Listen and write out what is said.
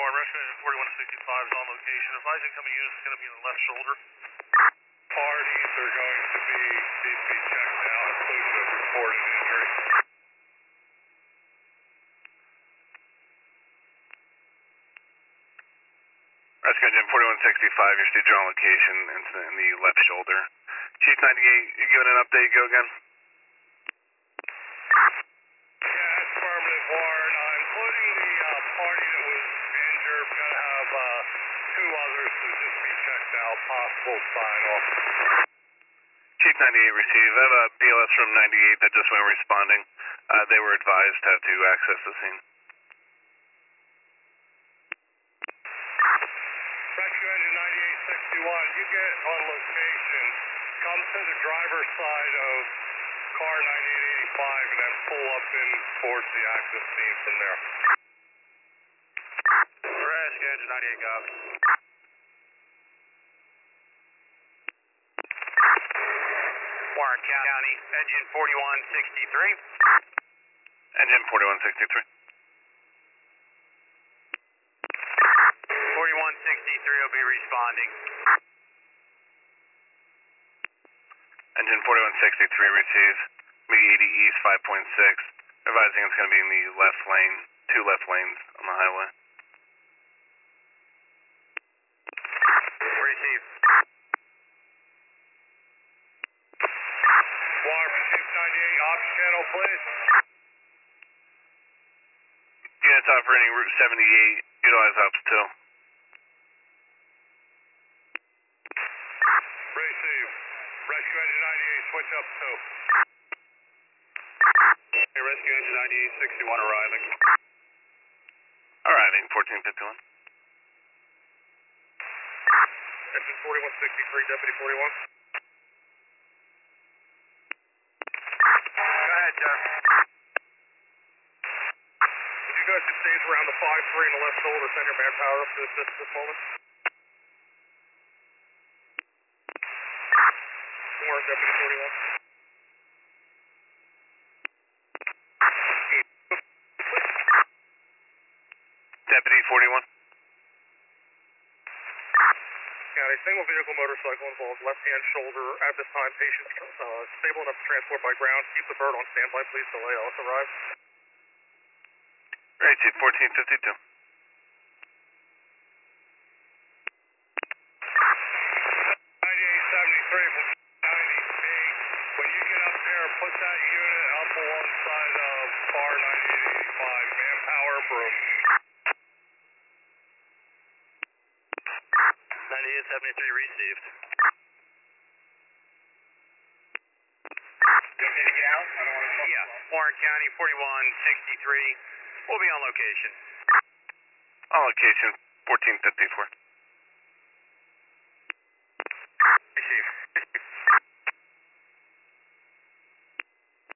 1, rescue engine 4165 is on location. Advising coming units is going to be in the left shoulder. Parties are going to need to be checked out, including the reported injury. Rescue engine 4165, your stage on location, incident in the left shoulder. Chief 98, you giving an update, go again? Yeah, affirmative, Warren. Including the party that was injured, we're going to have 2 others to just be checked out, possible sign-off. Chief 98 received. I have a BLS from 98 that just went responding. They were advised how to access the scene. Rescue engine 9861, you get on location, come to the driver's side of car 9885 and then pull up in towards the accident scene from there. Rescue engine 98, copy. Warren County, engine 4163. Engine 4163. 4163 will be responding. Engine 4163 receives. MIG 80 East 5.6. Advising it's going to be in the left lane, 2 left lanes on the highway. Receive. Warren, Chief 98, ops channel, please. Units operating Route 78, utilize ops 2. Receive. Rescue engine 98, switch up 2. Hey, rescue engine 9861 arriving. Arriving, 1451. Engine 4163, Deputy 41. Go ahead, sir. Would you guys just stage around the 5-3 in the left shoulder, send your manpower up to assist this moment? Warren, Deputy 41. Deputy 41. County, single vehicle motorcycle involved, left-hand shoulder. At this time, patient stable enough to transport by ground. Keep the bird on standby, please. Delay authorized. Right, Chief 1452. 9873 from 98. When you get up there, put that unit up alongside of car 9885. Manpower, broom. 9873 received. Yeah, Warren County 4163. We'll be on location. On location, 1454.